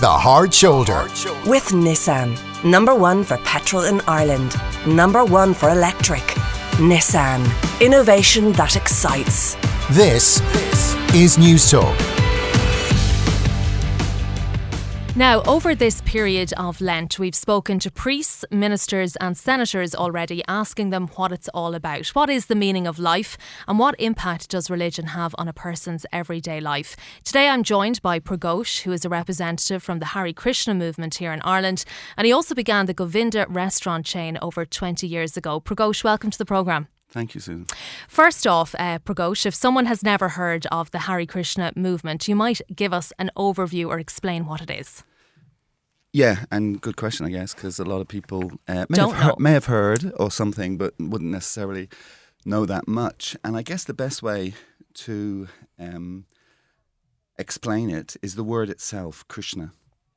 The Hard Shoulder. With Nissan. #1 for petrol in Ireland. #1 for electric. Nissan. Innovation that excites. This is News Talk. Now, over this period of Lent, we've spoken to priests, ministers and senators already, asking them what it's all about. What is the meaning of life and what impact does religion have on a person's everyday life? Today I'm joined by Pragosh, who is a representative from the Hare Krishna movement here in Ireland, and he also began the Govinda restaurant chain over 20 years ago. Pragosh, welcome to the programme. Thank you, Susan. First off, Pragosh, if someone has never heard of the Hare Krishna movement, you might give us an overview or explain what it is. Yeah, and good question, I guess, because a lot of people may have heard or something, but wouldn't necessarily know that much. And I guess the best way to explain it is the word itself, Krishna.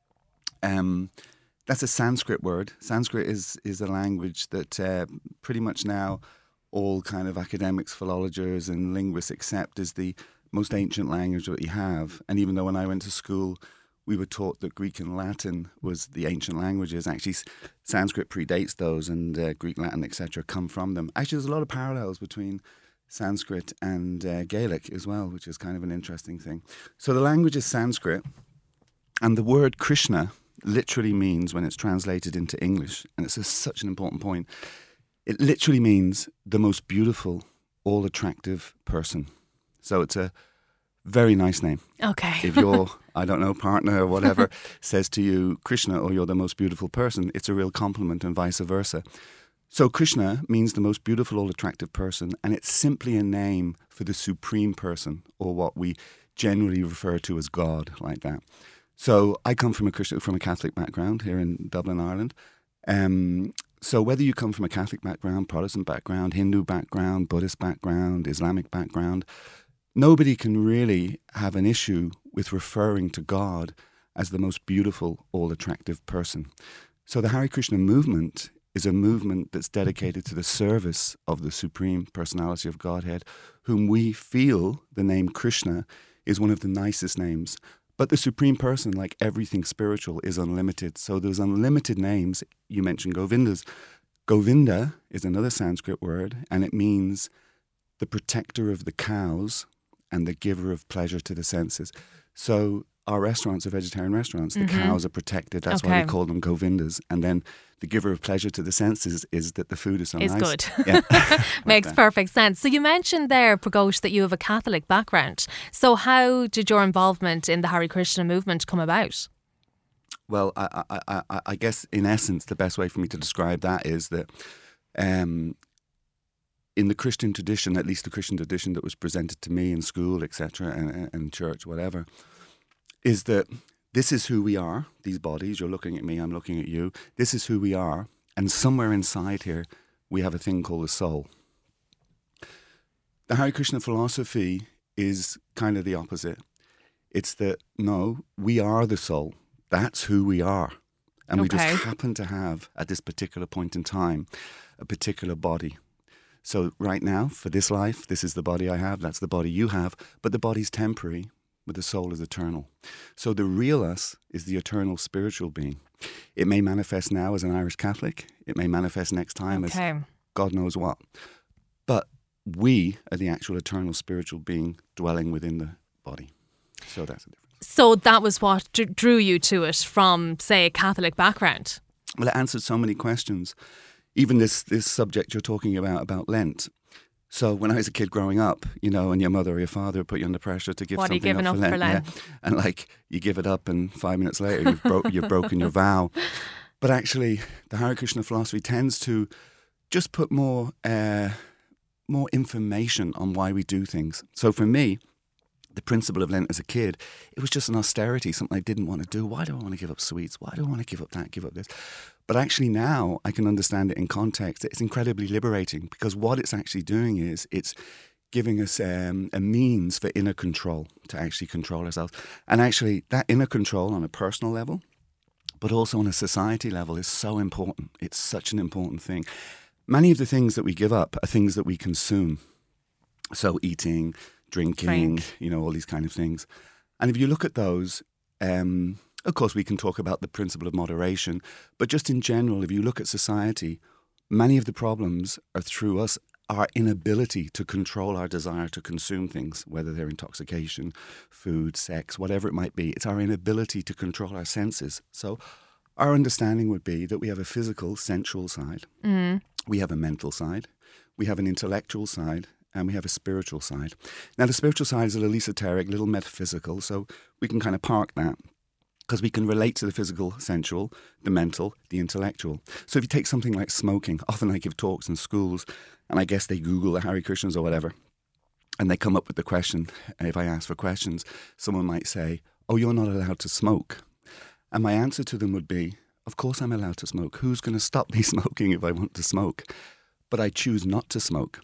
That's a Sanskrit word. Sanskrit is a language that pretty much now all kind of academics, philologists and linguists accept as the most ancient language that we have. And even though when I went to school, we were taught that Greek and Latin was the ancient languages. Actually, Sanskrit predates those, and Greek, Latin, etc. come from them. Actually, there's a lot of parallels between Sanskrit and Gaelic as well, which is kind of an interesting thing. So the language is Sanskrit, and the word Krishna literally means, when it's translated into English, and it's such an important point, it literally means the most beautiful, all-attractive person. So it's a very nice name. Okay. If your, I don't know, partner or whatever says to you, Krishna, or you're the most beautiful person, it's a real compliment, and vice versa. So Krishna means the most beautiful, all-attractive person, and it's simply a name for the supreme person, or what we generally refer to as God, like that. So I come from a Catholic background here in Dublin, Ireland. So whether you come from a Catholic background, Protestant background, Hindu background, Buddhist background, Islamic background, nobody can really have an issue with referring to God as the most beautiful, all-attractive person. So the Hare Krishna movement is a movement that's dedicated to the service of the Supreme Personality of Godhead, whom we feel the name Krishna is one of the nicest names. But the Supreme Person, like everything spiritual, is unlimited. So there's unlimited names. You mentioned Govindas. Govinda is another Sanskrit word, and it means the protector of the cows and the giver of pleasure to the senses. So our restaurants are vegetarian restaurants. The cows are protected. That's why we call them Govindas. And then the giver of pleasure to the senses is that the food is so nice. It's good. Yeah. Makes perfect sense. So you mentioned there, Pragosh, that you have a Catholic background. So how did your involvement in the Hare Krishna movement come about? Well, I guess in essence, the best way for me to describe that is that in the Christian tradition, at least the Christian tradition that was presented to me in school, etc., and church, whatever, is that this is who we are, these bodies, you're looking at me, I'm looking at you, this is who we are, and somewhere inside here we have a thing called a soul. The Hare Krishna philosophy is kind of the opposite. It's that, no, we are the soul. That's who we are. And we just happen to have, at this particular point in time, a particular body. So right now, for this life, this is the body I have, that's the body you have, but the body's temporary, but the soul is eternal. So the real us is the eternal spiritual being. It may manifest now as an Irish Catholic. It may manifest next time as God knows what. But we are the actual eternal spiritual being dwelling within the body. So that's the difference. So that was what drew you to it from, say, a Catholic background? Well, it answered so many questions. Even this subject you're talking about Lent. So when I was a kid growing up, you know, and your mother or your father put you under pressure to give something up for Lent. Yeah. And like you give it up and 5 minutes later you've broken your vow. But actually the Hare Krishna philosophy tends to just put more information on why we do things. So for me, the principle of Lent as a kid, it was just an austerity, something I didn't want to do. Why do I want to give up sweets? Why do I want to give up that, give up this? But actually now I can understand it in context. It's incredibly liberating because what it's actually doing is it's giving us a means for inner control, to actually control ourselves. And actually that inner control on a personal level, but also on a society level is so important. It's such an important thing. Many of the things that we give up are things that we consume. So eating, drinking, you know, all these kind of things. And if you look at those, Of course, we can talk about the principle of moderation, but just in general, if you look at society, many of the problems are through us, our inability to control our desire to consume things, whether they're intoxication, food, sex, whatever it might be. It's our inability to control our senses. So our understanding would be that we have a physical, sensual side, we have a mental side, we have an intellectual side, and we have a spiritual side. Now, the spiritual side is a little esoteric, a little metaphysical, so we can kind of park that because we can relate to the physical, sensual, the mental, the intellectual. So if you take something like smoking, often I give talks in schools, and I guess they Google the Hare Krishnas or whatever, and they come up with the question. If I ask for questions, someone might say, "Oh, you're not allowed to smoke." And my answer to them would be, of course I'm allowed to smoke. Who's going to stop me smoking if I want to smoke? But I choose not to smoke.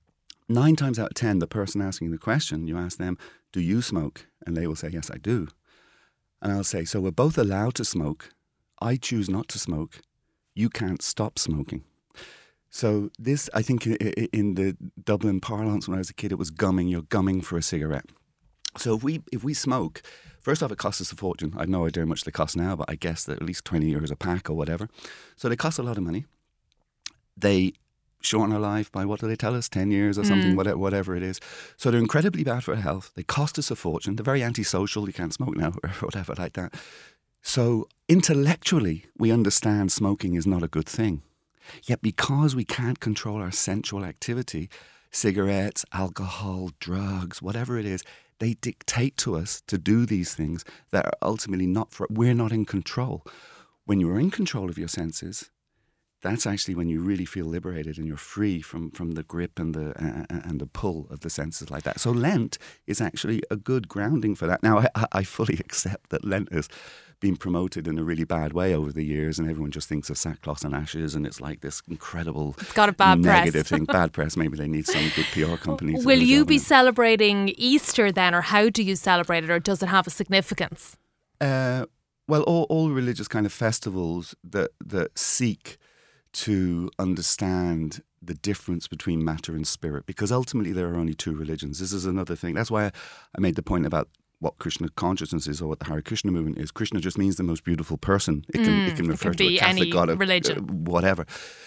9 times out of 10, the person asking the question, you ask them, do you smoke? And they will say, yes, I do. And I'll say, so we're both allowed to smoke. I choose not to smoke. You can't stop smoking. So this, I think in the Dublin parlance when I was a kid, it was gumming. You're gumming for a cigarette. So if we smoke, first off, it costs us a fortune. I have no idea how much they cost now, but I guess that at least 20 euros a pack or whatever. So they cost a lot of money. They shorten our life by, what do they tell us, 10 years or something, whatever it is. So they're incredibly bad for our health. They cost us a fortune. They're very antisocial. You can't smoke now or whatever like that. So intellectually, we understand smoking is not a good thing. Yet because we can't control our sensual activity, cigarettes, alcohol, drugs, whatever it is, they dictate to us to do these things that are ultimately we're not in control. When you're in control of your senses, that's actually when you really feel liberated and you're free from the grip and the pull of the senses like that. So Lent is actually a good grounding for that. Now, I fully accept that Lent has been promoted in a really bad way over the years, and everyone just thinks of sackcloth and ashes, and it's like this incredible it's got a bad negative press. Bad press. Maybe they need some good PR companies. Will you be celebrating Easter then, or how do you celebrate it, or does it have a significance? Well, all religious kind of festivals that seek to understand the difference between matter and spirit, because ultimately there are only two religions. This is another thing. That's why I made the point about what Krishna consciousness is, or what the Hare Krishna movement is. Krishna just means the most beautiful person. It can refer to a Catholic God, religion, whatever.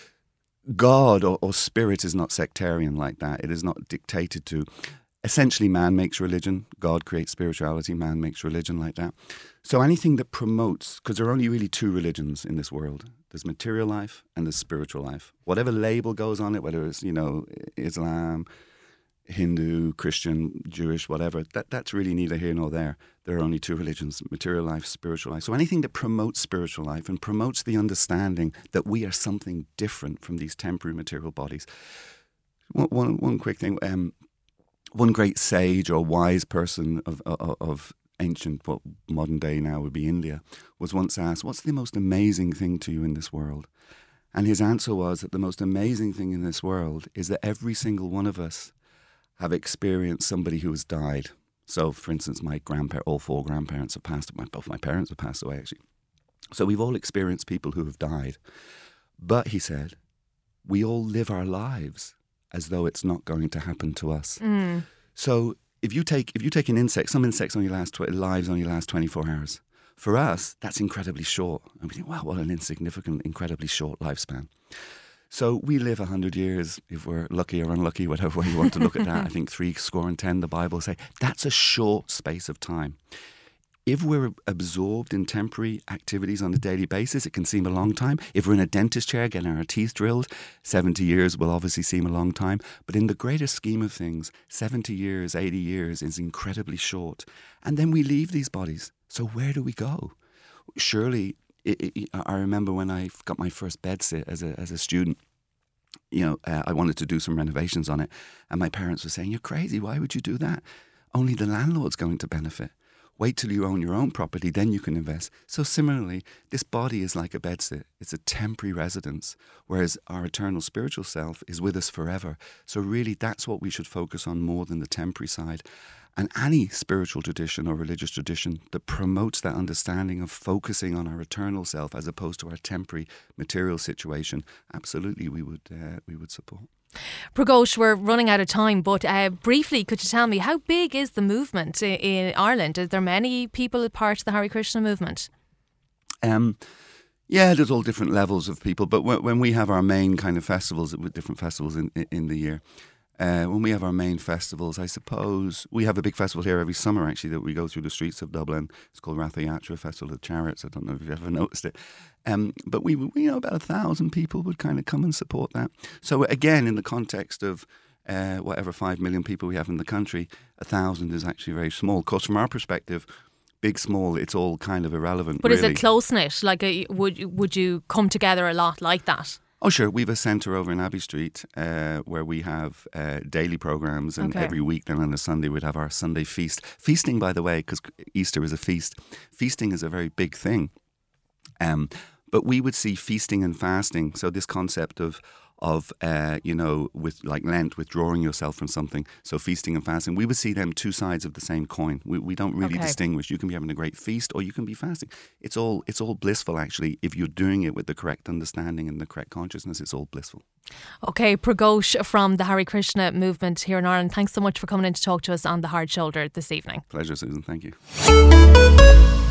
God or spirit is not sectarian like that. It is not dictated to. Essentially, man makes religion. God creates spirituality. Man makes religion like that. So anything that promotes, because there are only really two religions in this world. There's material life and there's spiritual life. Whatever label goes on it, whether it's, Islam, Hindu, Christian, Jewish, whatever, that's really neither here nor there. There are only two religions, material life, spiritual life. So anything that promotes spiritual life and promotes the understanding that we are something different from these temporary material bodies. One quick thing. One great sage or wise person of ancient, what modern day now would be India, was once asked, what's the most amazing thing to you in this world? And his answer was that the most amazing thing in this world is that every single one of us have experienced somebody who has died. So, for instance, all 4 grandparents have passed away. Both my parents have passed away, actually. So we've all experienced people who have died. But, he said, we all live our lives as though it's not going to happen to us. So if you take an insect, some insects lives only last 24 hours. For us, that's incredibly short. And we think, wow, what an insignificant, incredibly short lifespan. So we live 100 years, if we're lucky or unlucky, whatever way you want to look at that. I think 70, the Bible say, that's a short space of time. If we're absorbed in temporary activities on a daily basis, it can seem a long time. If we're in a dentist chair getting our teeth drilled, 70 years will obviously seem a long time. But in the greater scheme of things, 70 years, 80 years is incredibly short. And then we leave these bodies. So where do we go? Surely, I remember when I got my first bedsit as a student, I wanted to do some renovations on it. And my parents were saying, you're crazy, why would you do that? Only the landlord's going to benefit. Wait till you own your own property, then you can invest. So similarly, this body is like a bedsit. It's a temporary residence, whereas our eternal spiritual self is with us forever. So really, that's what we should focus on more than the temporary side. And any spiritual tradition or religious tradition that promotes that understanding of focusing on our eternal self as opposed to our temporary material situation, absolutely we would support. Pragosh, we're running out of time, but briefly, could you tell me, how big is the movement in Ireland? Is there many people part of the Hare Krishna movement? Yeah, there's all different levels of people, but when we have our main kind of festivals, with different festivals in the year, when we have our main festivals, I suppose we have a big festival here every summer, actually, that we go through the streets of Dublin. It's called Rathayatra, Festival of Chariots. I don't know if you've ever noticed it. But we about 1,000 people would kind of come and support that. So again, in the context of whatever 5 million people we have in the country, 1,000 is actually very small. Of course, from our perspective, big, small, it's all kind of irrelevant. But really. Is it close-knit? Like, would you come together a lot like that? Oh, sure. We have a centre over in Abbey Street where we have daily programmes, and every week then on a Sunday we'd have our Sunday feast. Feasting, by the way, because Easter is a feast. Feasting is a very big thing. But we would see feasting and fasting. So this concept of with like Lent, withdrawing yourself from something. So feasting and fasting, we would see them two sides of the same coin. We don't really distinguish. You can be having a great feast or you can be fasting. It's all blissful, actually. If you're doing it with the correct understanding and the correct consciousness, it's all blissful. Okay, Pragosh from the Hare Krishna movement here in Ireland. Thanks so much for coming in to talk to us on The Hard Shoulder this evening. Pleasure, Susan. Thank you.